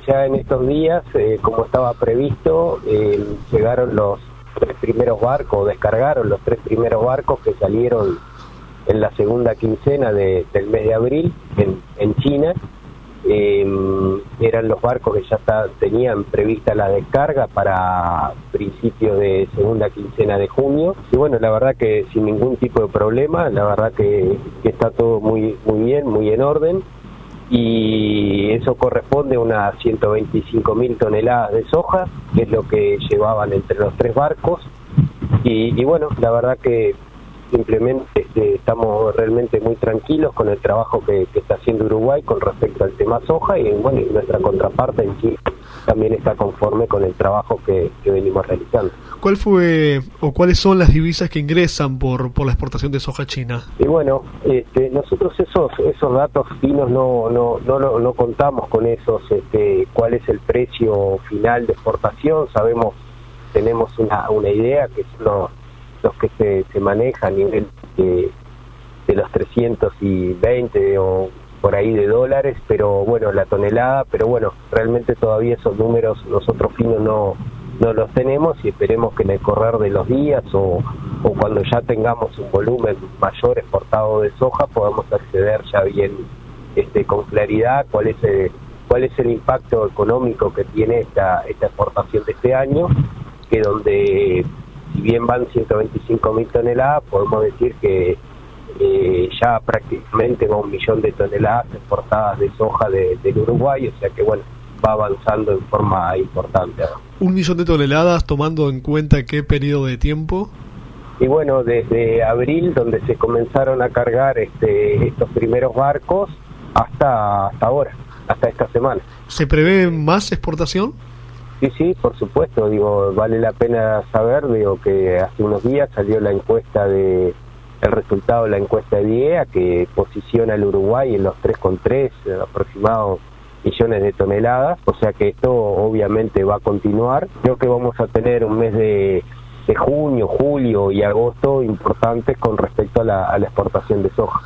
ya en estos días, como estaba previsto, llegaron los 3 primeros barcos, descargaron los 3 primeros barcos que salieron en la segunda quincena del mes de abril en China. Eran los barcos que ya tenían prevista la descarga para principios de segunda quincena de junio, y bueno, la verdad que sin ningún tipo de problema, la verdad que está todo muy bien, muy en orden, y eso corresponde a unas 125.000 toneladas de soja, que es lo que llevaban entre los 3 barcos, y bueno, la verdad que simplemente estamos realmente muy tranquilos con el trabajo que está haciendo Uruguay con respecto al tema soja, y bueno, y nuestra contraparte en Chile también está conforme con el trabajo que venimos realizando. ¿Cuál fue o cuáles son las divisas que ingresan por la exportación de soja china? Y bueno, nosotros esos datos finos no contamos con esos, cuál es el precio final de exportación. Tenemos una idea que son los que se maneja a nivel de los 320 o por ahí de dólares, pero bueno, la tonelada, pero bueno, realmente todavía esos números nosotros finos no los tenemos, y esperemos que en el correr de los días o cuando ya tengamos un volumen mayor exportado de soja podamos acceder ya bien con claridad cuál es el impacto económico que tiene esta exportación de este año, que donde si bien van 125.000 toneladas, podemos decir que ya prácticamente va 1 millón de toneladas exportadas de soja del Uruguay, o sea que bueno, va avanzando en forma importante. 1 millón de toneladas, tomando en cuenta qué periodo de tiempo. Y bueno, desde abril, donde se comenzaron a cargar estos primeros barcos, hasta ahora, hasta esta semana. ¿Se prevé más exportación? Sí, por supuesto, vale la pena saber, que hace unos días salió el resultado de la encuesta de IEA, que posiciona al Uruguay en los 3,3 aproximados millones de toneladas, o sea que esto obviamente va a continuar. Creo que vamos a tener un mes de junio, julio y agosto importantes con respecto a la exportación de soja.